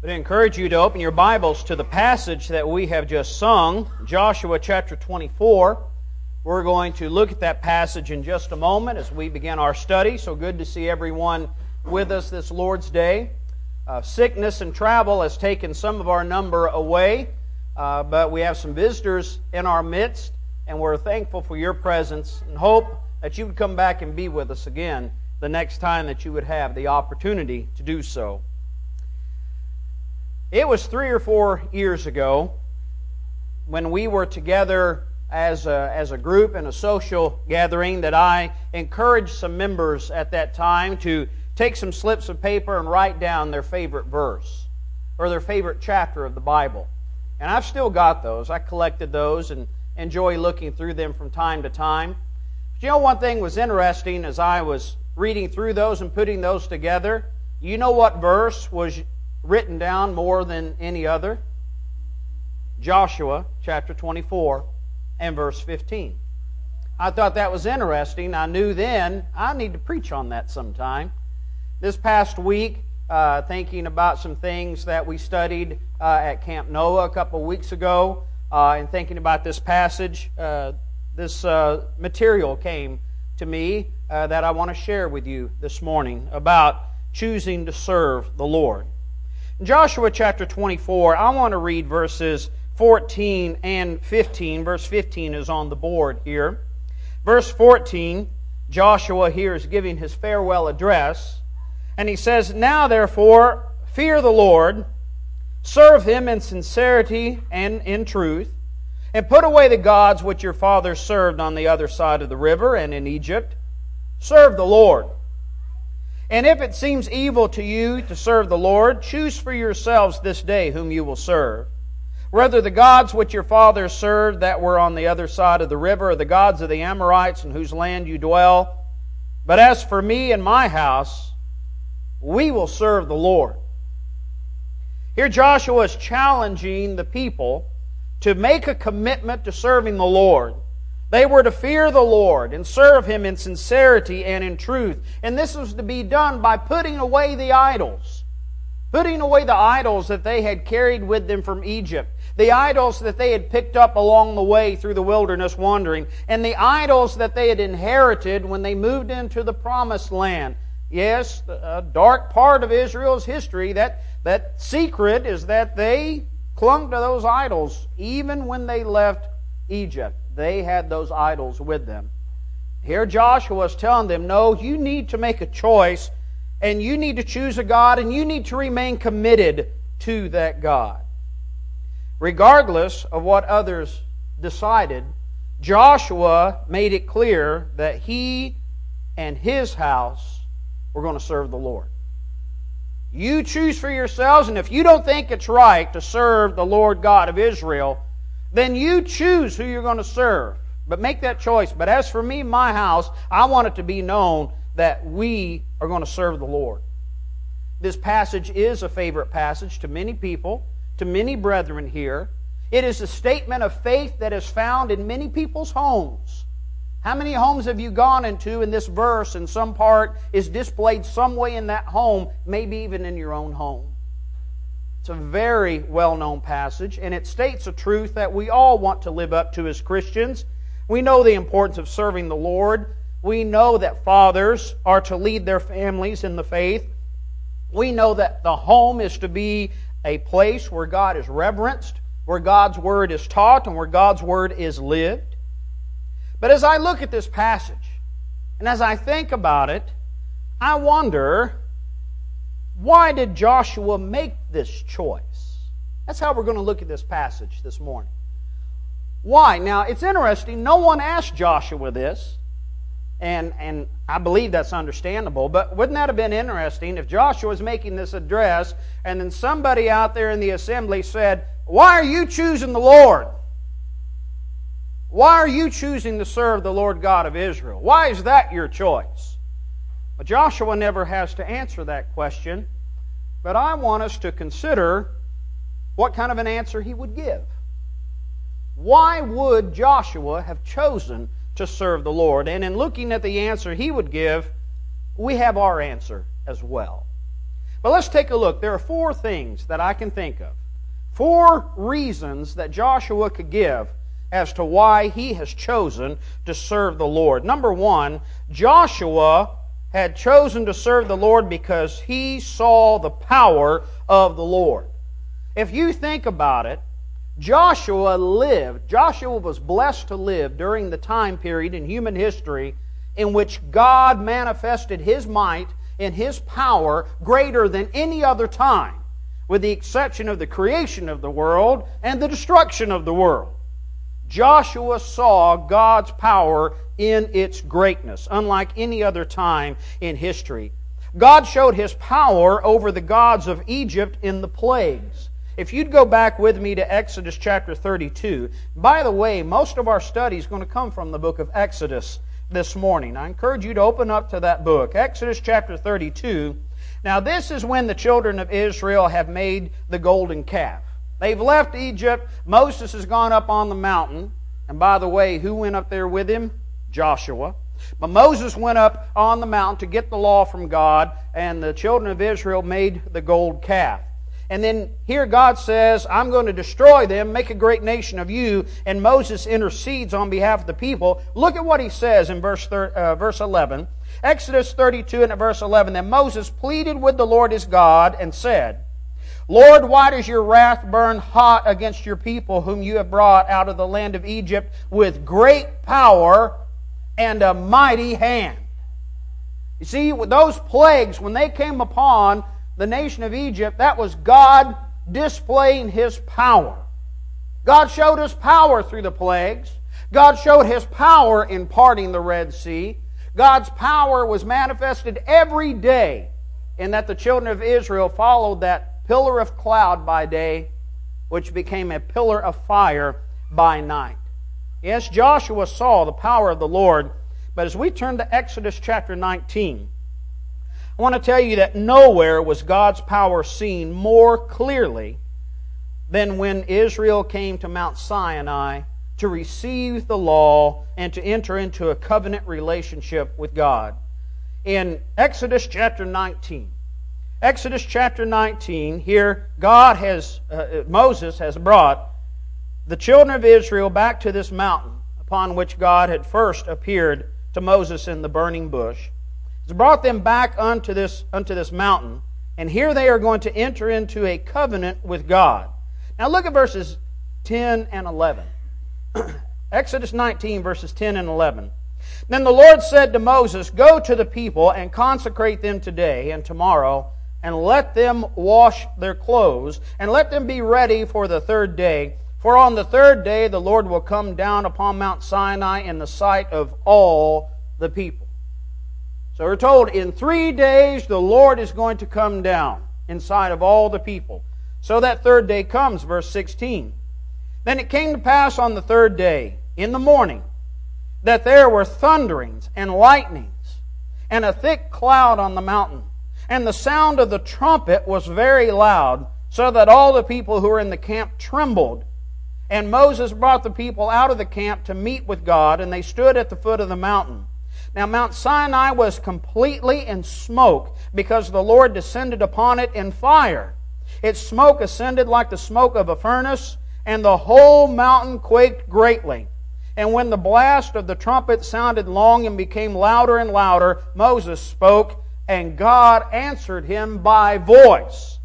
I encourage you to open your Bibles to the passage that we have just sung, Joshua chapter 24. We're going to look at that passage in just a moment as we begin our study. So good to see everyone with us this Lord's Day. Sickness and travel has taken some of our number away, but we have some visitors in our midst, and we're thankful for your presence and hope that you would come back and be with us again the next time that you would have the opportunity to do so. It was 3 or 4 years ago when we were together as a group in a social gathering that I encouraged some members at that time to take some slips of paper and write down their favorite verse or their favorite chapter of the Bible. And I've still got those. I collected those and enjoy looking through them from time to time. But you know, one thing was interesting as I was reading through those and putting those together. You know what verse was written down more than any other? Joshua chapter 24 and verse 15. I thought that was interesting. I knew then I need to preach on that sometime. This past week, thinking about some things that we studied at Camp Noah a couple of weeks ago, and thinking about this passage, this material came to me that I want to share with you this morning about choosing to serve the Lord. In Joshua chapter 24, I want to read verses 14 and 15. Verse 15 is on the board here. Verse 14, Joshua here is giving his farewell address, and he says, "Now therefore, fear the Lord, serve Him in sincerity and in truth, and put away the gods which your fathers served on the other side of the river and in Egypt. Serve the Lord. And if it seems evil to you to serve the Lord, choose for yourselves this day whom you will serve, whether the gods which your fathers served that were on the other side of the river, or the gods of the Amorites in whose land you dwell. But as for me and my house, we will serve the Lord." Here Joshua is challenging the people to make a commitment to serving the Lord. They were to fear the Lord and serve Him in sincerity and in truth. And this was to be done by putting away the idols. Putting away the idols that they had carried with them from Egypt. The idols that they had picked up along the way through the wilderness wandering. And the idols that they had inherited when they moved into the Promised Land. Yes, a dark part of Israel's history, that secret is that they clung to those idols even when they left Egypt. They had those idols with them. Here Joshua is telling them, no, you need to make a choice, and you need to choose a God, and you need to remain committed to that God. Regardless of what others decided, Joshua made it clear that he and his house were going to serve the Lord. You choose for yourselves, and if you don't think it's right to serve the Lord God of Israel, then you choose who you're going to serve. But make that choice. But as for me, my house, I want it to be known that we are going to serve the Lord. This passage is a favorite passage to many people, to many brethren here. It is a statement of faith that is found in many people's homes. How many homes have you gone into in this verse, and some part is displayed some way in that home, maybe even in your own home? It's a very well-known passage, and it states a truth that we all want to live up to as Christians. We know the importance of serving the Lord. We know that fathers are to lead their families in the faith. We know that the home is to be a place where God is reverenced, where God's Word is taught, and where God's Word is lived. But as I look at this passage, and as I think about it, I wonder, why did Joshua make this choice? That's how we're going to look at this passage this morning. Why? Now, it's interesting. No one asked Joshua this, and I believe that's understandable, but wouldn't that have been interesting if Joshua was making this address, and then somebody out there in the assembly said, "Why are you choosing the Lord? Why are you choosing to serve the Lord God of Israel? Why is that your choice?" But Joshua never has to answer that question, but I want us to consider what kind of an answer he would give. Why would Joshua have chosen to serve the Lord? And in looking at the answer he would give, we have our answer as well. But let's take a look. There are 4 things that I can think of. 4 reasons that Joshua could give as to why he has chosen to serve the Lord. Number 1, Joshua had chosen to serve the Lord because he saw the power of the Lord. If you think about it, Joshua was blessed to live during the time period in human history in which God manifested His might and His power greater than any other time, with the exception of the creation of the world and the destruction of the world. Joshua saw God's power in its greatness, unlike any other time in history. God showed His power over the gods of Egypt in the plagues. If you'd go back with me to Exodus chapter 32. By the way, most of our study is going to come from the book of Exodus this morning. I encourage you to open up to that book, Exodus chapter 32. Now this is when the children of Israel have made the golden calf. They've left Egypt. Moses has gone up on the mountain. And by the way, who went up there with him? Joshua. But Moses went up on the mountain to get the law from God, and the children of Israel made the gold calf. And then here God says, I'm going to destroy them, make a great nation of you, and Moses intercedes on behalf of the people. Look at what he says in verse 11. Exodus 32 and at verse 11, Then Moses pleaded with the Lord his God and said, Lord, why does your wrath burn hot against your people whom you have brought out of the land of Egypt with great power and a mighty hand? You see, those plagues, when they came upon the nation of Egypt, that was God displaying His power. God showed His power through the plagues. God showed His power in parting the Red Sea. God's power was manifested every day in that the children of Israel followed that pillar of cloud by day, which became a pillar of fire by night. Yes, Joshua saw the power of the Lord, but as we turn to Exodus chapter 19, I want to tell you that nowhere was God's power seen more clearly than when Israel came to Mount Sinai to receive the law and to enter into a covenant relationship with God. In Exodus chapter 19, here Moses has brought the children of Israel back to this mountain upon which God had first appeared to Moses in the burning bush. He's brought them back unto this mountain, and here they are going to enter into a covenant with God. Now look at verses 10 and 11. Exodus 19, verses 10 and 11. Then the Lord said to Moses, Go to the people and consecrate them today and tomorrow, and let them wash their clothes, and let them be ready for the 3rd day. For on the 3rd day the Lord will come down upon Mount Sinai in the sight of all the people. So we're told in 3 days the Lord is going to come down in sight of all the people. So that 3rd day comes, verse 16. Then it came to pass on the 3rd day, in the morning, that there were thunderings and lightnings, and a thick cloud on the mountain. And the sound of the trumpet was very loud, so that all the people who were in the camp trembled. And Moses brought the people out of the camp to meet with God, and they stood at the foot of the mountain. Now Mount Sinai was completely in smoke, because the Lord descended upon it in fire. Its smoke ascended like the smoke of a furnace, and the whole mountain quaked greatly. And when the blast of the trumpet sounded long and became louder and louder, Moses spoke, and God answered him by voice.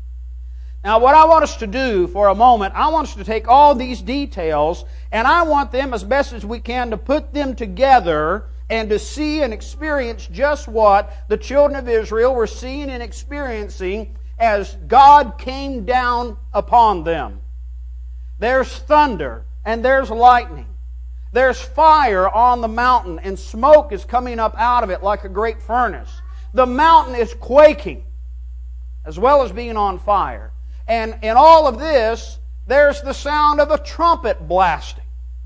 Now what I want us to do for a moment, I want us to take all these details, and I want them as best as we can to put them together and to see and experience just what the children of Israel were seeing and experiencing as God came down upon them. There's thunder and there's lightning. There's fire on the mountain, and smoke is coming up out of it like a great furnace. The mountain is quaking as well as being on fire. And in all of this, there's the sound of a trumpet blasting.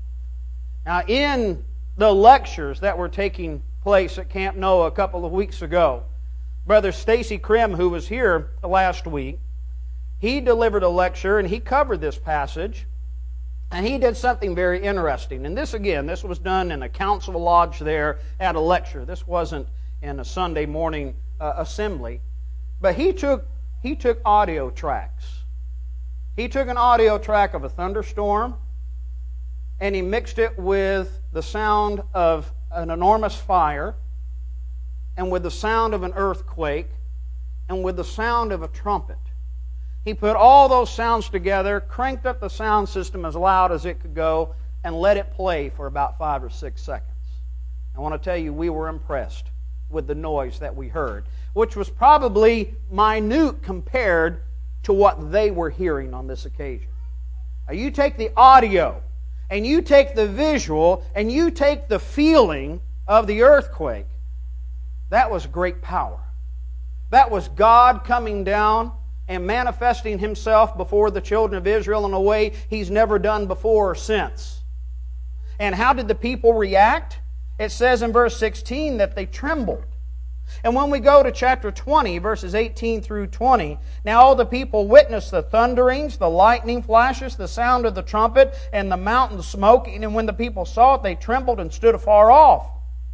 Now, in the lectures that were taking place at Camp Noah a couple of weeks ago, Brother Stacy Krim, who was here last week, he delivered a lecture and he covered this passage, and he did something very interesting. And this was done in a council lodge there at a lecture. This wasn't in a Sunday morning assembly. But he took audio tracks. He took an audio track of a thunderstorm, and he mixed it with the sound of an enormous fire, and with the sound of an earthquake, and with the sound of a trumpet. He put all those sounds together, cranked up the sound system as loud as it could go, and let it play for about 5 or 6 seconds. I want to tell you, we were impressed with the noise that we heard, which was probably minute compared to what they were hearing on this occasion. Now, you take the audio, and you take the visual, and you take the feeling of the earthquake. That was great power. That was God coming down and manifesting Himself before the children of Israel in a way He's never done before or since. And how did the people react? It says in verse 16 that they trembled. And when we go to chapter 20, verses 18 through 20, now all the people witnessed the thunderings, the lightning flashes, the sound of the trumpet, and the mountain smoking. And when the people saw it, they trembled and stood afar off.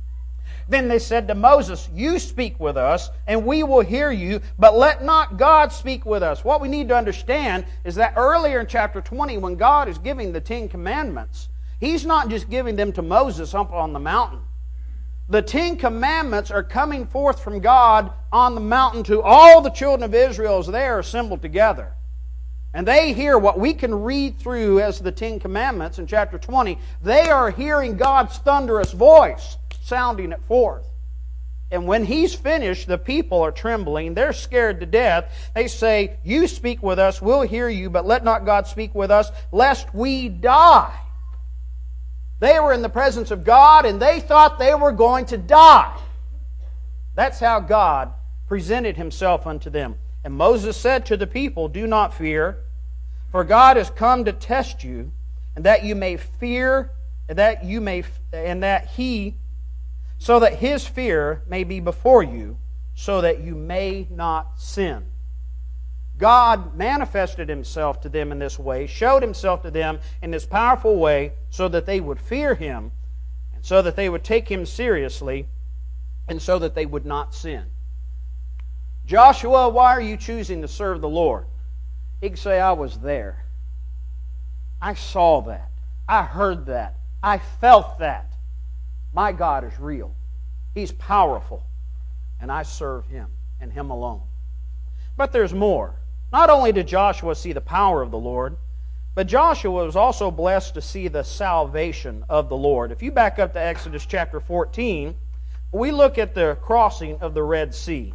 Then they said to Moses, "You speak with us, and we will hear you, but let not God speak with us." What we need to understand is that earlier in chapter 20, when God is giving the 10 Commandments, He's not just giving them to Moses up on the mountain. The 10 Commandments are coming forth from God on the mountain to all the children of Israel as they are assembled together. And they hear what we can read through as the 10 Commandments in chapter 20. They are hearing God's thunderous voice sounding it forth. And when He's finished, the people are trembling. They're scared to death. They say, "You speak with us, we'll hear you, but let not God speak with us, lest we die." They were in the presence of God, and they thought they were going to die. That's how God presented Himself unto them. And Moses said to the people, "Do not fear, for God has come to test you, and that you may fear, so that His fear may be before you, so that you may not sin." God manifested Himself to them in this way, showed Himself to them in this powerful way, so that they would fear Him, and so that they would take Him seriously, and so that they would not sin. Joshua, why are you choosing to serve the Lord? He could say, "I was there. I saw that. I heard that. I felt that. My God is real. He's powerful, and I serve Him and Him alone." But there's more. Not only did Joshua see the power of the Lord, but Joshua was also blessed to see the salvation of the Lord. If you back up to Exodus chapter 14, we look at the crossing of the Red Sea.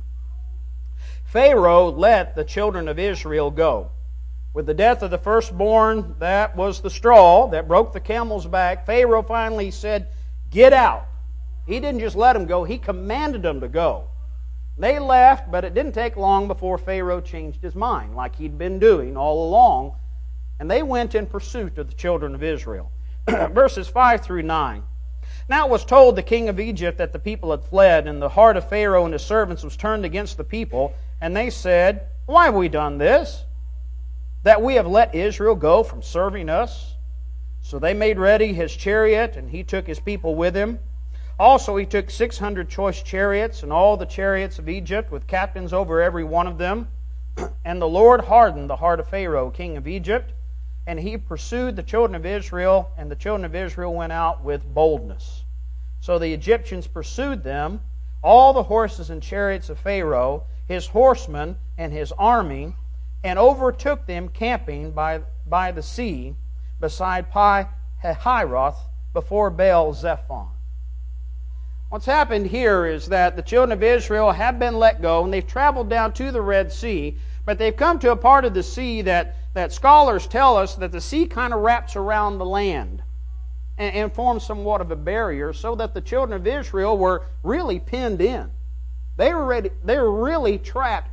Pharaoh let the children of Israel go. With the death of the firstborn, that was the straw that broke the camel's back. Pharaoh finally said, "Get out." He didn't just let them go, he commanded them to go. They left, but it didn't take long before Pharaoh changed his mind, like he'd been doing all along, and they went in pursuit of the children of Israel. Verses 5 through 9. Now it was told the king of Egypt that the people had fled, and the heart of Pharaoh and his servants was turned against the people, and they said, "Why have we done this, that we have let Israel go from serving us?" So they made ready his chariot, and he took his people with him. Also he took 600 choice chariots, and all the chariots of Egypt, with captains over every one of them. And the Lord hardened the heart of Pharaoh, king of Egypt, and he pursued the children of Israel, and the children of Israel went out with boldness. So the Egyptians pursued them, all the horses and chariots of Pharaoh, his horsemen, and his army, and overtook them camping by the sea, beside Pi-hahiroth, before Baal-zephon. What's happened here is that the children of Israel have been let go, and they've traveled down to the Red Sea, but they've come to a part of the sea that scholars tell us that the sea kind of wraps around the land and forms somewhat of a barrier, so that the children of Israel were really pinned in. They were really trapped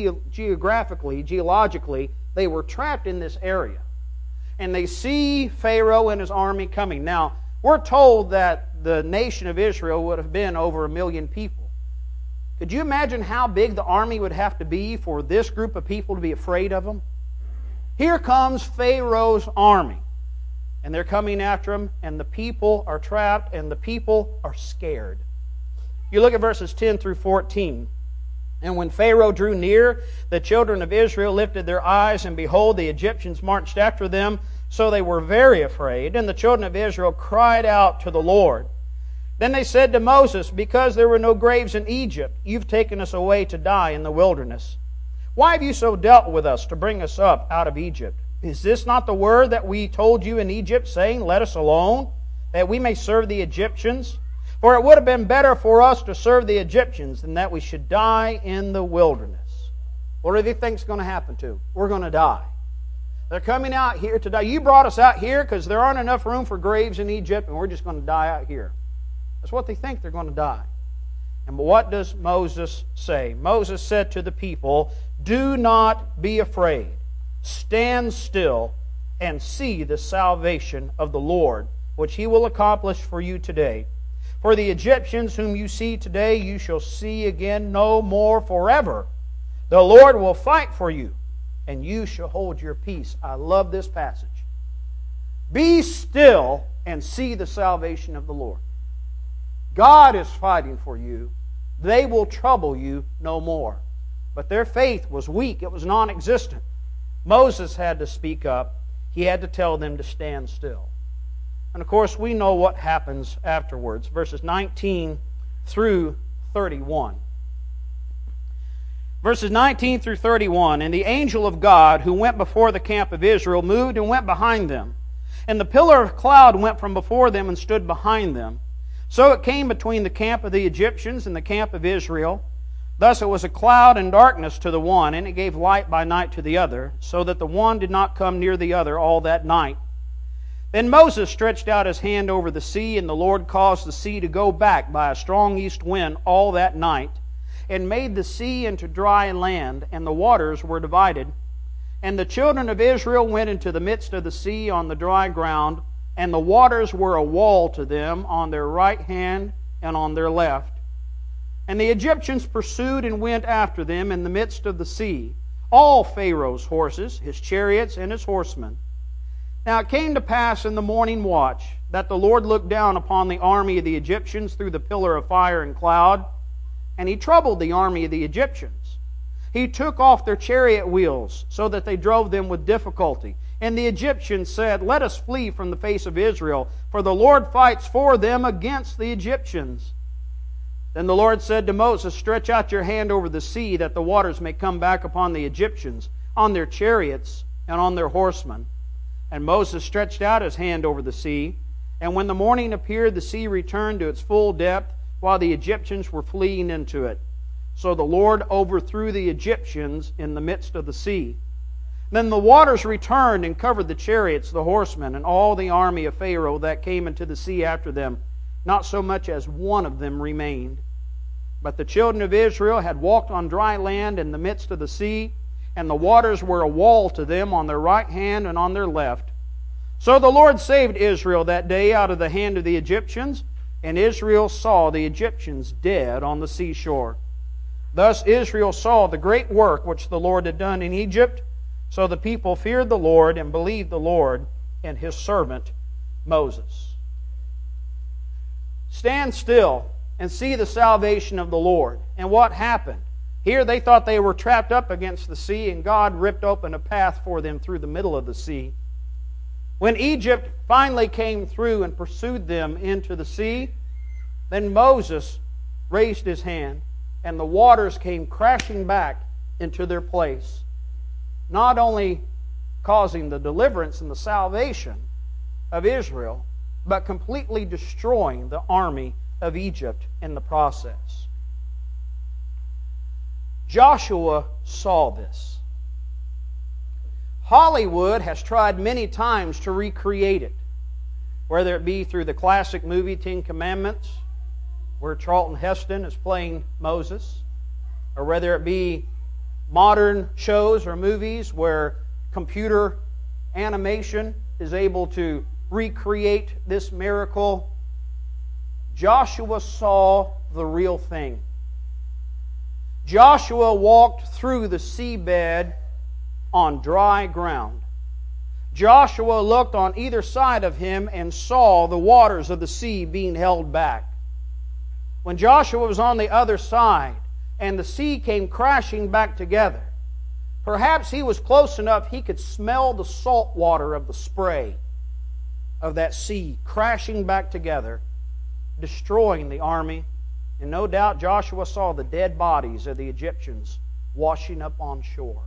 geologically. They were trapped in this area. And they see Pharaoh and his army coming. Now, we're told that the nation of Israel would have been over 1 million people. Could you imagine how big the army would have to be for this group of people to be afraid of them? Here comes Pharaoh's army, and they're coming after him, and the people are trapped, and the people are scared. You look at verses 10 through 14. And when Pharaoh drew near, the children of Israel lifted their eyes, and behold, the Egyptians marched after them. So they were very afraid, and the children of Israel cried out to the Lord. Then they said to Moses, because there were no graves in Egypt, you've taken us away to die in the wilderness. Why have you so dealt with us to bring us up out of Egypt? Is this not the word that we told you in Egypt, saying, let us alone, that we may serve the Egyptians? For it would have been better for us to serve the Egyptians than that we should die in the wilderness. What do you think is going to happen to? We're going to die. They're coming out here to die. You brought us out here because there aren't enough room for graves in Egypt, and we're just going to die out here. That's what they think, they're going to die. And what does Moses say? Moses said to the people, do not be afraid. Stand still and see the salvation of the Lord, which He will accomplish for you today. For the Egyptians whom you see today, you shall see again no more forever. The Lord will fight for you, and you shall hold your peace. I love this passage. Be still and see the salvation of the Lord. God is fighting for you. They will trouble you no more. But their faith was weak. It was non-existent. Moses had to speak up. He had to tell them to stand still. And of course, we know what happens afterwards. Verses 19 through 31. Verses 19 through 31. And the angel of God, who went before the camp of Israel, moved and went behind them. And the pillar of cloud went from before them and stood behind them. So it came between the camp of the Egyptians and the camp of Israel. Thus it was a cloud and darkness to the one, and it gave light by night to the other, so that the one did not come near the other all that night. Then Moses stretched out his hand over the sea, and the Lord caused the sea to go back by a strong east wind all that night, and made the sea into dry land, and the waters were divided. And the children of Israel went into the midst of the sea on the dry ground, and the waters were a wall to them on their right hand and on their left. And the Egyptians pursued and went after them in the midst of the sea, all Pharaoh's horses, his chariots, and his horsemen. Now it came to pass in the morning watch that the Lord looked down upon the army of the Egyptians through the pillar of fire and cloud, and He troubled the army of the Egyptians. He took off their chariot wheels, so that they drove them with difficulty. And the Egyptians said, let us flee from the face of Israel, for the Lord fights for them against the Egyptians. Then the Lord said to Moses, stretch out your hand over the sea, that the waters may come back upon the Egyptians, on their chariots, and on their horsemen. And Moses stretched out his hand over the sea, and when the morning appeared, the sea returned to its full depth, while the Egyptians were fleeing into it. So the Lord overthrew the Egyptians in the midst of the sea. Then the waters returned and covered the chariots, the horsemen, and all the army of Pharaoh that came into the sea after them. Not so much as one of them remained. But the children of Israel had walked on dry land in the midst of the sea, and the waters were a wall to them on their right hand and on their left. So the Lord saved Israel that day out of the hand of the Egyptians, and Israel saw the Egyptians dead on the seashore. Thus Israel saw the great work which the Lord had done in Egypt. So the people feared the Lord and believed the Lord and His servant Moses. Stand still and see the salvation of the Lord. And what happened? Here they thought they were trapped up against the sea, and God ripped open a path for them through the middle of the sea. When Egypt finally came through and pursued them into the sea, then Moses raised his hand, and the waters came crashing back into their place, not only causing the deliverance and the salvation of Israel, but completely destroying the army of Egypt in the process. Joshua saw this. Hollywood has tried many times to recreate it, whether it be through the classic movie Ten Commandments, where Charlton Heston is playing Moses, or whether it be modern shows or movies where computer animation is able to recreate this miracle. Joshua saw the real thing. Joshua walked through the seabed on dry ground. Joshua looked on either side of him and saw the waters of the sea being held back. When Joshua was on the other side, and the sea came crashing back together. Perhaps he was close enough he could smell the salt water of the spray of that sea crashing back together, destroying the army. And no doubt Joshua saw the dead bodies of the Egyptians washing up on shore.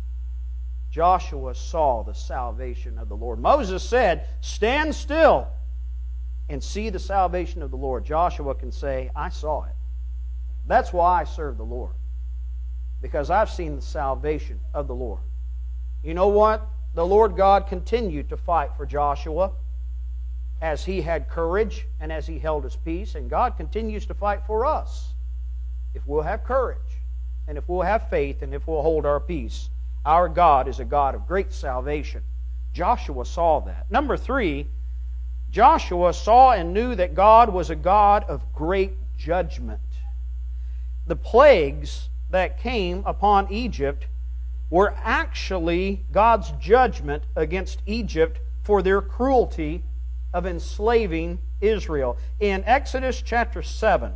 Joshua saw the salvation of the Lord. Moses said, "Stand still and see the salvation of the Lord." Joshua can say, "I saw it. That's why I serve the Lord, because I've seen the salvation of the Lord." You know what? The Lord God continued to fight for Joshua as he had courage and as he held his peace, and God continues to fight for us if we'll have courage and if we'll have faith and if we'll hold our peace. Our God is a God of great salvation. Joshua saw that. Number 3, Joshua saw and knew that God was a God of great judgment. The plagues that came upon Egypt were actually God's judgment against Egypt for their cruelty of enslaving Israel. In Exodus chapter 7,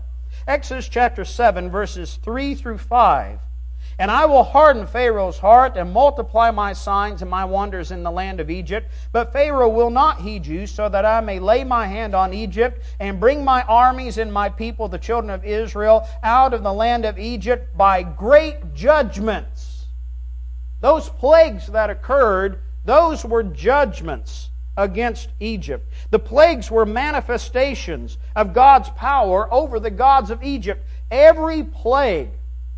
verses 3 through 5, "And I will harden Pharaoh's heart and multiply my signs and my wonders in the land of Egypt. But Pharaoh will not heed you, so that I may lay my hand on Egypt and bring my armies and my people, the children of Israel, out of the land of Egypt by great judgments." Those plagues that occurred, those were judgments against Egypt. The plagues were manifestations of God's power over the gods of Egypt. Every plague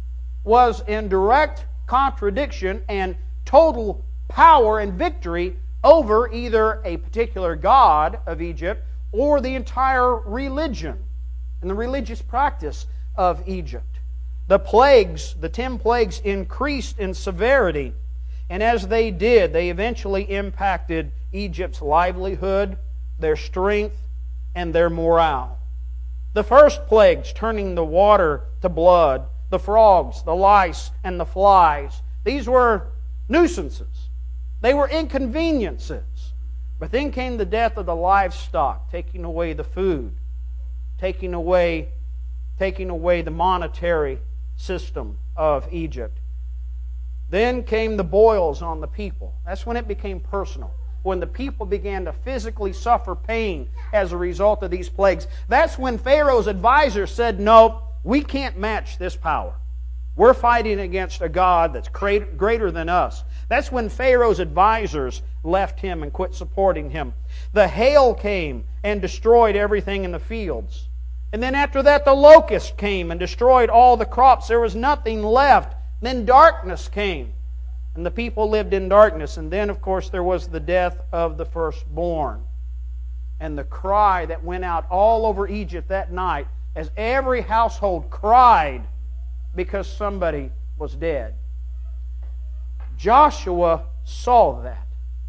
was in direct contradiction and total power and victory over either a particular god of Egypt or the entire religion and the religious practice of Egypt. The plagues, the 10 plagues, increased in severity, and as they did, they eventually impacted Egypt's livelihood, their strength, and their morale. The first plagues, turning the water to blood, the frogs, the lice, and the flies, these were nuisances. They were inconveniences. But then came the death of the livestock, taking away the food, taking away the monetary system of Egypt. Then came the boils on the people. That's when it became personal. When the people began to physically suffer pain as a result of these plagues. That's when Pharaoh's advisors said, "No, we can't match this power. We're fighting against a God that's greater than us." That's when Pharaoh's advisors left him and quit supporting him. The hail came and destroyed everything in the fields. And then after that, the locust came and destroyed all the crops. There was nothing left. Then darkness came, and the people lived in darkness. And then, of course, there was the death of the firstborn. And the cry that went out all over Egypt that night, as every household cried because somebody was dead. Joshua saw that.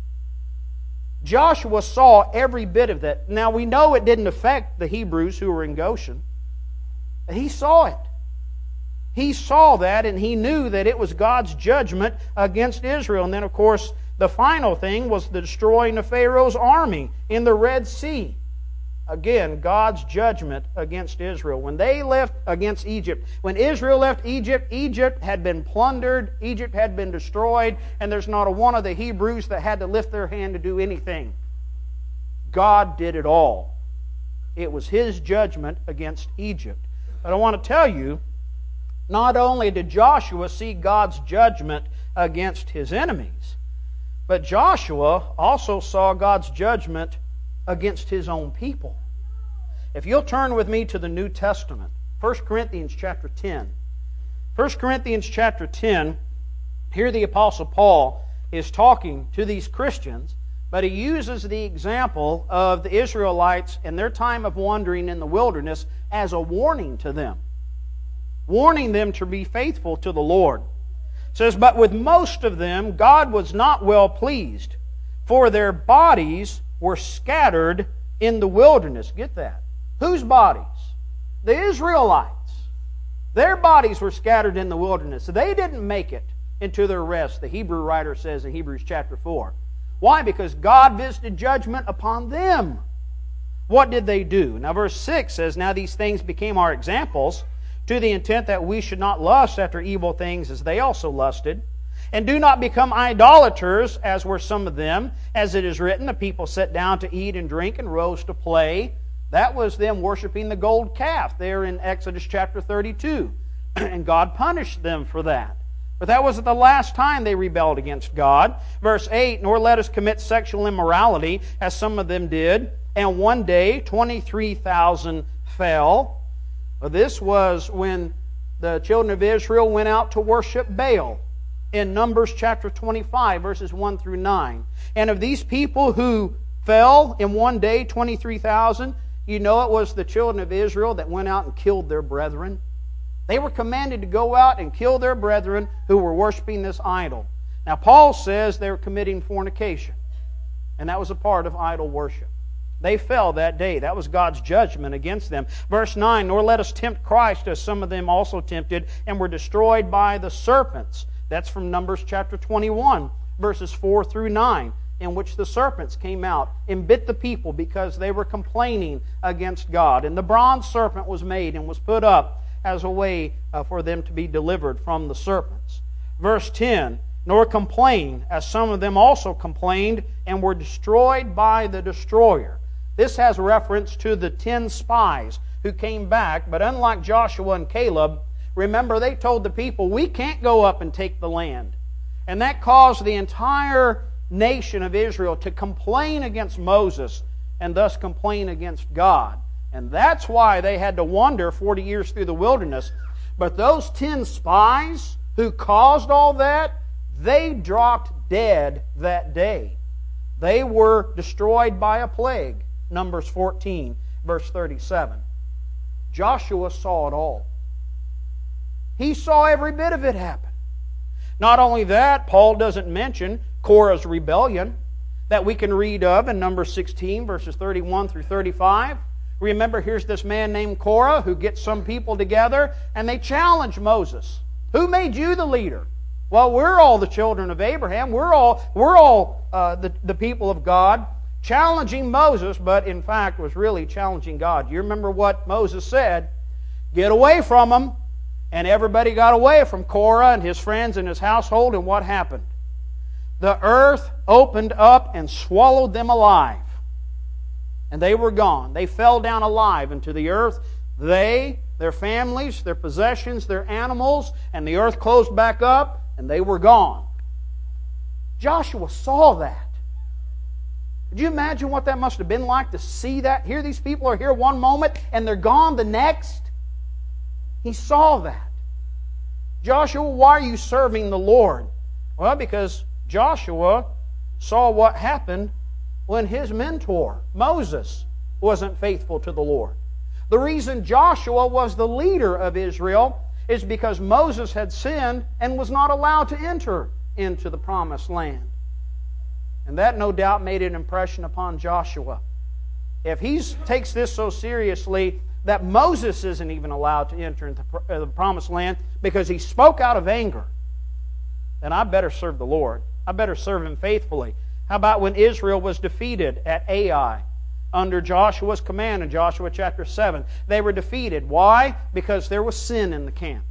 Joshua saw every bit of that. Now, we know it didn't affect the Hebrews who were in Goshen. He saw it. He saw that, and he knew that it was God's judgment against Israel. And then, of course, the final thing was the destroying of Pharaoh's army in the Red Sea. Again, God's judgment against Israel. When they left against Egypt, when Israel left Egypt, Egypt had been plundered, Egypt had been destroyed, and there's not a one of the Hebrews that had to lift their hand to do anything. God did it all. It was His judgment against Egypt. But I want to tell you, not only did Joshua see God's judgment against his enemies, but Joshua also saw God's judgment against his own people. If you'll turn with me to the New Testament, 1 Corinthians chapter 10. 1 Corinthians chapter 10, here the Apostle Paul is talking to these Christians, but he uses the example of the Israelites in their time of wandering in the wilderness as a warning to them. Warning them to be faithful to the Lord. It says, "But with most of them God was not well pleased, for their bodies were scattered in the wilderness." Get that? Whose bodies? The Israelites. Their bodies were scattered in the wilderness. They didn't make it into their rest, the Hebrew writer says in Hebrews chapter 4. Why? Because God visited judgment upon them. What did they do? Now verse 6 says, "Now these things became our examples, to the intent that we should not lust after evil things as they also lusted. And do not become idolaters, as were some of them. As it is written, the people sat down to eat and drink and rose to play. That was them worshiping the gold calf there in Exodus chapter 32. And God punished them for that. But that wasn't the last time they rebelled against God. Verse 8, nor let us commit sexual immorality, as some of them did. And one day, 23,000 fell. Well, this was when the children of Israel went out to worship Baal in Numbers chapter 25, verses 1 through 9. And of these people who fell in one day, 23,000, you know it was the children of Israel that went out and killed their brethren. They were commanded to go out and kill their brethren who were worshiping this idol. Now, Paul says they were committing fornication, and that was a part of idol worship. They fell that day. That was God's judgment against them. Verse 9, nor let us tempt Christ, as some of them also tempted, and were destroyed by the serpents. That's from Numbers chapter 21, verses 4 through 9, in which the serpents came out and bit the people because they were complaining against God. And the bronze serpent was made and was put up as a way for them to be delivered from the serpents. Verse 10, nor complain, as some of them also complained, and were destroyed by the destroyer. This has reference to the 10 spies who came back, but unlike Joshua and Caleb, remember, they told the people, we can't go up and take the land. And that caused the entire nation of Israel to complain against Moses and thus complain against God. And that's why they had to wander 40 years through the wilderness. But those 10 spies who caused all that, they dropped dead that day. They were destroyed by a plague. Numbers 14, verse 37. Joshua saw it all. He saw every bit of it happen. Not only that, Paul doesn't mention Korah's rebellion that we can read of in Numbers 16, verses 31 through 35. Remember, here's this man named Korah who gets some people together and they challenge Moses. Who made you the leader? Well, we're all the children of Abraham. We're all the people of God, challenging Moses, but in fact was really challenging God. You remember what Moses said? Get away from them. And everybody got away from Korah and his friends and his household, and what happened? The earth opened up and swallowed them alive. And they were gone. They fell down alive into the earth. They, their families, their possessions, their animals, and the earth closed back up, and they were gone. Joshua saw that. Could you imagine what that must have been like to see that? Here these people are here one moment, and they're gone the next. He saw that. Joshua, why are you serving the Lord? Well, because Joshua saw what happened when his mentor, Moses, wasn't faithful to the Lord. The reason Joshua was the leader of Israel is because Moses had sinned and was not allowed to enter into the promised land. And that no doubt made an impression upon Joshua. If he takes this so seriously that Moses isn't even allowed to enter into the promised land because he spoke out of anger, then I better serve the Lord. I better serve Him faithfully. How about when Israel was defeated at Ai under Joshua's command in Joshua chapter 7? They were defeated. Why? Because there was sin in the camp.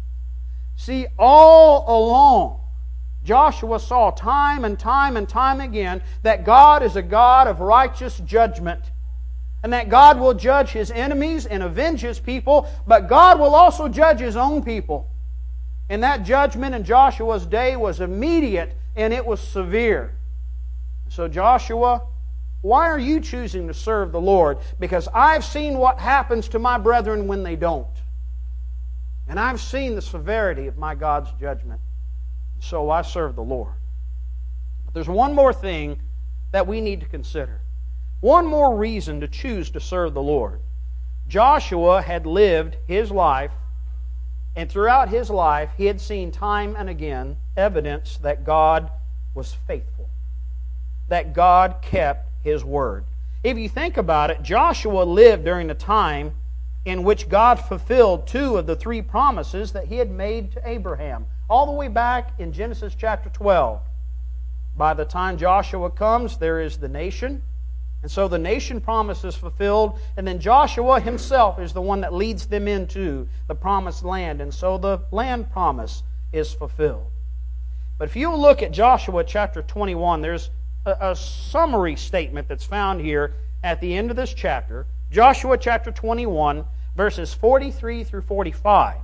See, all along, Joshua saw time and time and time again that God is a God of righteous judgment, and that God will judge His enemies and avenge His people, but God will also judge His own people. And that judgment in Joshua's day was immediate and it was severe. So Joshua, why are you choosing to serve the Lord? Because I've seen what happens to my brethren when they don't. And I've seen the severity of my God's judgment. So I serve the Lord. But there's one more thing that we need to consider. One more reason to choose to serve the Lord. Joshua had lived his life, and throughout his life, he had seen time and again evidence that God was faithful, that God kept His word. If you think about it, Joshua lived during a time in which God fulfilled 2 of the 3 promises that He had made to Abraham, all the way back in Genesis chapter 12. By the time Joshua comes, there is the nation, And so the nation promise is fulfilled, and then Joshua himself is the one that leads them into the promised land, and so the land promise is fulfilled. But if you look at Joshua chapter 21, there's a summary statement that's found here at the end of this chapter. Joshua chapter 21, verses 43 through 45.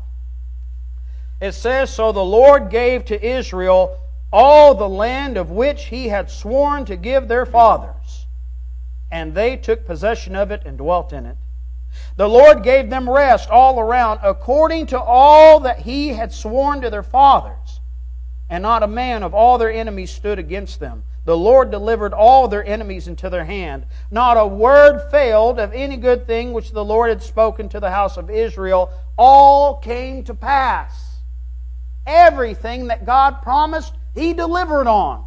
It says, "So the Lord gave to Israel all the land of which He had sworn to give their fathers, and they took possession of it and dwelt in it. The Lord gave them rest all around, according to all that He had sworn to their fathers, and not a man of all their enemies stood against them. The Lord delivered all their enemies into their hand. Not a word failed of any good thing which the Lord had spoken to the house of Israel. All came to pass." Everything that God promised, He delivered on.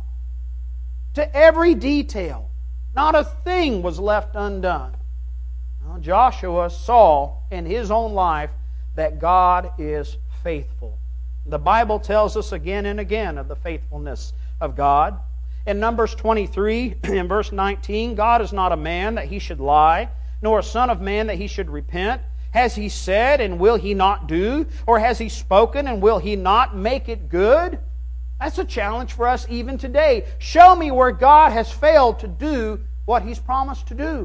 To every detail. Not a thing was left undone. Well, Joshua saw in his own life that God is faithful. The Bible tells us again and again of the faithfulness of God. In Numbers 23, in verse 19, "God is not a man that He should lie, nor a son of man that He should repent. Has He said, and will He not do? Or has He spoken, and will He not make it good?" That's a challenge for us even today. Show me where God has failed to do what He's promised to do.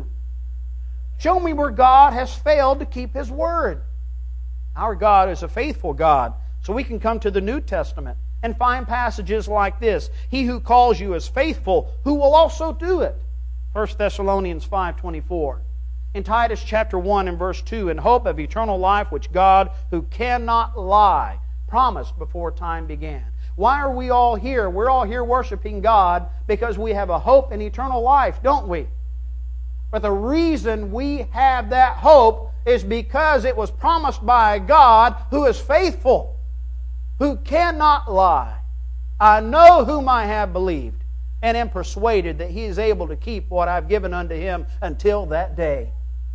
Show me where God has failed to keep His word. Our God is a faithful God. So we can come to the New Testament and find passages like this. "He who calls you is faithful, who will also do it." 1 Thessalonians 5:24. In Titus chapter 1 and verse 2, "In hope of eternal life, which God, who cannot lie, promised before time began." Why are we all here? We're all here worshiping God because we have a hope in eternal life, don't we? But the reason we have that hope is because it was promised by a God who is faithful, who cannot lie. "I know whom I have believed, and am persuaded that He is able to keep what I've given unto Him until that day."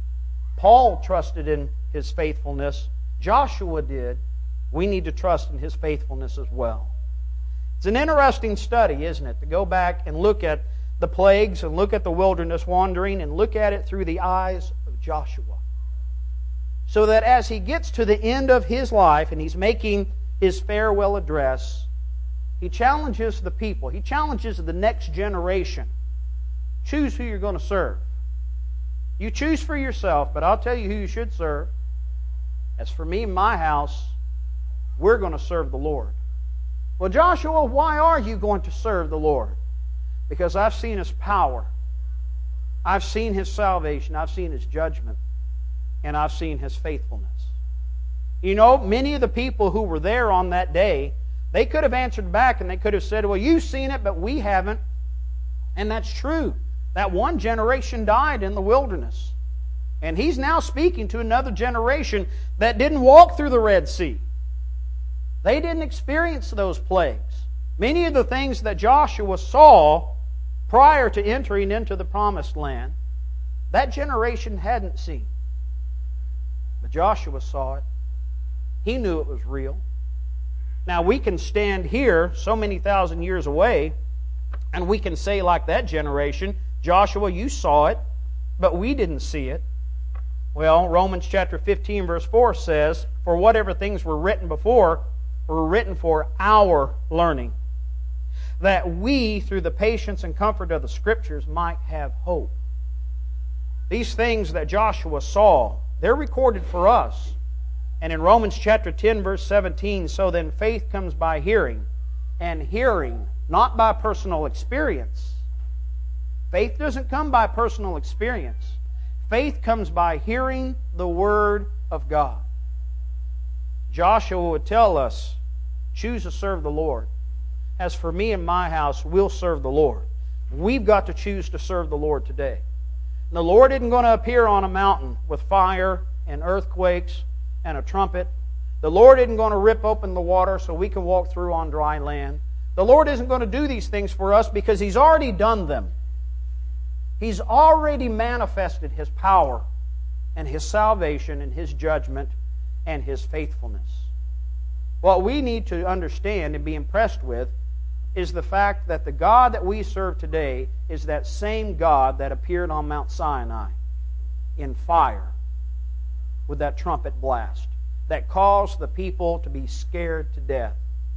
Paul trusted in His faithfulness. Joshua did. We need to trust in His faithfulness as well. It's an interesting study, isn't it, to go back and look at the plagues and look at the wilderness wandering and look at it through the eyes of Joshua. So that as he gets to the end of his life and he's making his farewell address, he challenges the people. He challenges the next generation. Choose who you're going to serve. You choose for yourself, but I'll tell you who you should serve. As for me and my house, we're going to serve the Lord. Well, Joshua, why are you going to serve the Lord? Because I've seen His power. I've seen His salvation. I've seen His judgment. And I've seen His faithfulness. You know, many of the people who were there on that day, they could have answered back and they could have said, "Well, you've seen it, but we haven't." And that's true. That one generation died in the wilderness. And He's now speaking to another generation that didn't walk through the Red Sea. They didn't experience those plagues. Many of the things that Joshua saw prior to entering into the Promised Land, that generation hadn't seen. But Joshua saw it. He knew it was real. Now we can stand here so many thousand years away and we can say like that generation, "Joshua, you saw it, but we didn't see it." Well, Romans chapter 15 verse 4 says, "For whatever things were written before were written for our learning, that we, through the patience and comfort of the Scriptures, might have hope." These things that Joshua saw, they're recorded for us. And in Romans chapter 10, verse 17, "So then faith comes by hearing, and hearing not by personal experience." Faith doesn't come by personal experience. Faith comes by hearing the Word of God. Joshua would tell us, choose to serve the Lord. As for me and my house, we'll serve the Lord. We've got to choose to serve the Lord today. And the Lord isn't going to appear on a mountain with fire and earthquakes and a trumpet. The Lord isn't going to rip open the water so we can walk through on dry land. The Lord isn't going to do these things for us because He's already done them. He's already manifested His power and His salvation and His judgment and His faithfulness. What we need to understand and be impressed with is the fact that the God that we serve today is that same God that appeared on Mount Sinai in fire with that trumpet blast that caused the people to be scared to death.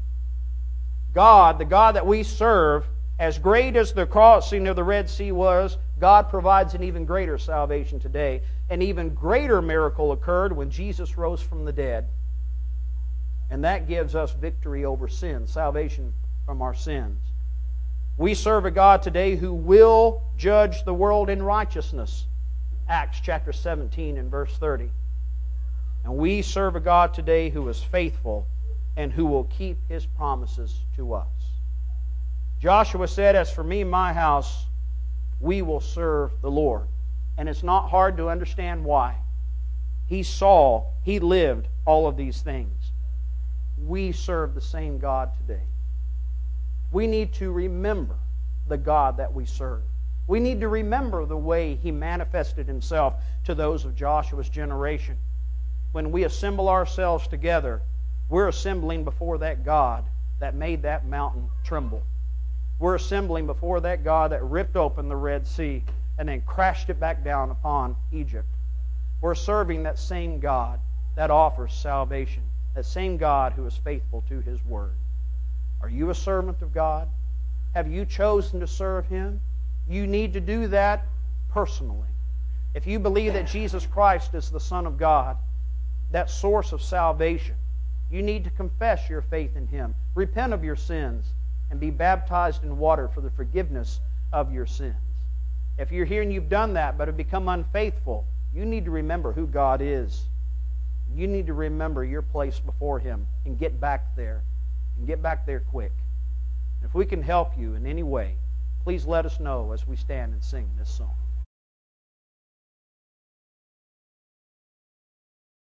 God, the God that we serve, as great as the crossing of the Red Sea was, God provides an even greater salvation today. An even greater miracle occurred when Jesus rose from the dead. And that gives us victory over sin, salvation from our sins. We serve a God today who will judge the world in righteousness. Acts chapter 17 and verse 30. And we serve a God today who is faithful and who will keep His promises to us. Joshua said, "As for me and my house, we will serve the Lord." And it's not hard to understand why. He lived all of these things. We serve the same God today. We need to remember the God that we serve. We need to remember the way He manifested Himself to those of Joshua's generation. When we assemble ourselves together, we're assembling before that God that made that mountain tremble. We're assembling before that God that ripped open the Red Sea and then crashed it back down upon Egypt. We're serving that same God that offers salvation, that same God who is faithful to His Word. Are you a servant of God? Have you chosen to serve Him? You need to do that personally. If you believe that Jesus Christ is the Son of God, that source of salvation, you need to confess your faith in Him, repent of your sins, and be baptized in water for the forgiveness of your sins. If you're here and you've done that but have become unfaithful, you need to remember who God is. You need to remember your place before Him and get back there. And get back there quick. If we can help you in any way, please let us know as we stand and sing this song.